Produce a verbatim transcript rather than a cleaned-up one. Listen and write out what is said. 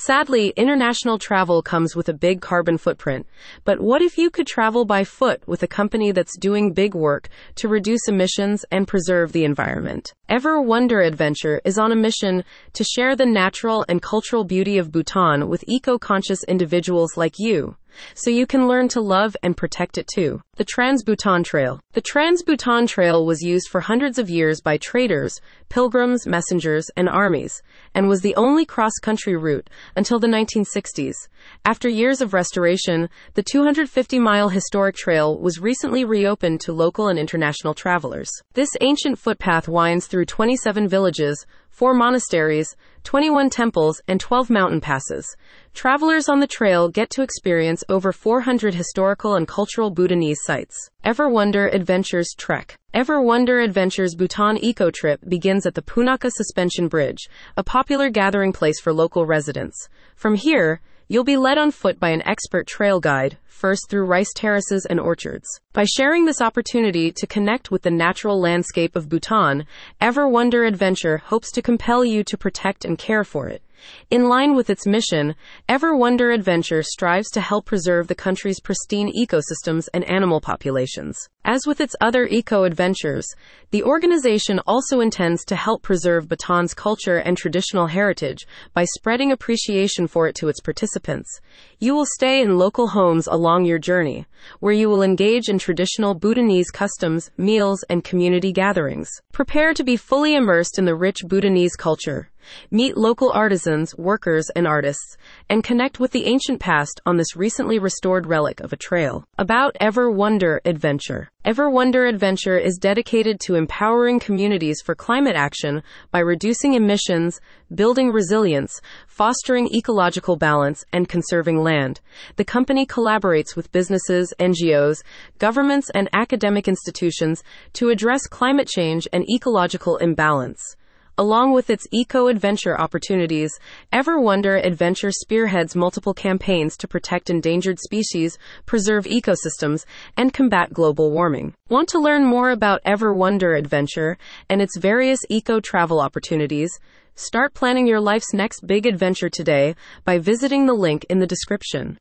Sadly, international travel comes with a big carbon footprint. But what if you could travel by foot with a company that's doing big work to reduce emissions and preserve the environment? Ever Wonder Adventure is on a mission to share the natural and cultural beauty of Bhutan with eco-conscious individuals like you, so you can learn to love and protect it too. The Trans-Bhutan Trail. The Trans-Bhutan Trail was used for hundreds of years by traders, pilgrims, messengers, and armies, and was the only cross-country route until the nineteen sixties. After years of restoration, the two hundred fifty mile historic trail was recently reopened to local and international travelers. This ancient footpath winds through twenty-seven villages, four monasteries, twenty-one temples, and twelve mountain passes. Travelers on the trail get to experience over four hundred historical and cultural Bhutanese sites. Ever Wonder Adventures Trek. Ever Wonder Adventures Bhutan Eco Trip begins at the Punakha Suspension Bridge, a popular gathering place for local residents. From here, you'll be led on foot by an expert trail guide, first through rice terraces and orchards. By sharing this opportunity to connect with the natural landscape of Bhutan, Ever Wonder Adventure hopes to compel you to protect and care for it. In line with its mission, Ever Wonder Adventure strives to help preserve the country's pristine ecosystems and animal populations. As with its other eco-adventures, the organization also intends to help preserve Bhutan's culture and traditional heritage by spreading appreciation for it to its participants. You will stay in local homes along your journey, where you will engage in traditional Bhutanese customs, meals, and community gatherings. Prepare to be fully immersed in the rich Bhutanese culture. Meet local artisans, workers, and artists, and connect with the ancient past on this recently restored relic of a trail. About Ever Wonder Adventure. Ever Wonder Adventure is dedicated to empowering communities for climate action by reducing emissions, building resilience, fostering ecological balance, and conserving land. The company collaborates with businesses, N G Os, governments, and academic institutions to address climate change and ecological imbalance. Along with its eco-adventure opportunities, Ever Wonder Adventure spearheads multiple campaigns to protect endangered species, preserve ecosystems, and combat global warming. Want to learn more about Ever Wonder Adventure and its various eco-travel opportunities? Start planning your life's next big adventure today by visiting the link in the description.